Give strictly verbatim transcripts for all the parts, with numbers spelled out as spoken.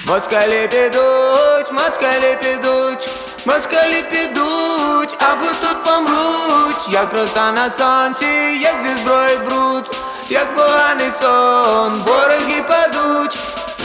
Москалі підуть, москалі підуть, москалі підуть, або тут помруть. Як роса на сонці, як зі зброї бруд, як поганий сон, вороги падуть.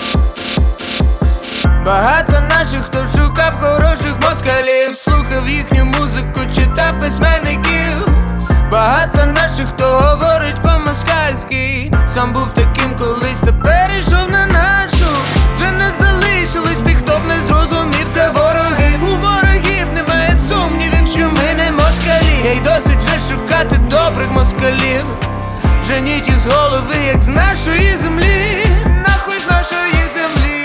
Багато наших, хто шукав хороших москалів, слухав їхню музику, читав письменників. Багато наших, хто говорить по-москальськи, сам був таким колись, та перейшов на нашу. Вже не залишилось тих, хто б не зрозумів, це вороги. У ворогів немає сумнівів, що ми не москалі. Ей, досить вже шукати добрих москалів. Женіть їх з голови, як з нашої землі. Нахуй з нашої землі.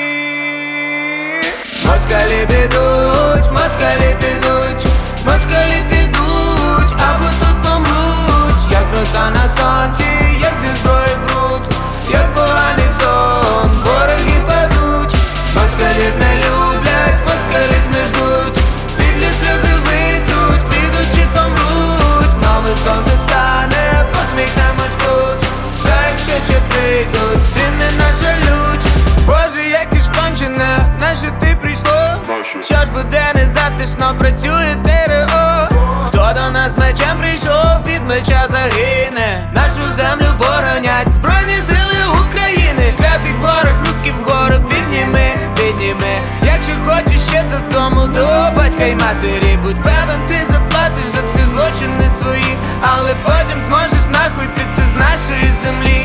Москалі підуть, москалі підуть, москалі підуть, або тут помруть. Як роса на сонці, як зі зброї бруд, як поганий сон, вороги падуть. Москалів не люблять, москалів не ждуть, підлі сльози витруть, підуть чи помруть. Нове сонце встане, посміхнемось тут, та якщо ще прийдуть, стріне наша лють. Боже, яке ж кончене, наше ти прийшло. Що ж буде незатишно, працює ТРО. Хто до нас з мечем прийшов, від меча загине. Нашу землю боронять Збройні сили України. Клятий ворог, руки вгору, підніми, підніми. Якщо хочеш ще додому, до батька й матері, будь певен, ти заплатиш за всі злочини свої, але потім зможеш нахуй піти з нашої землі.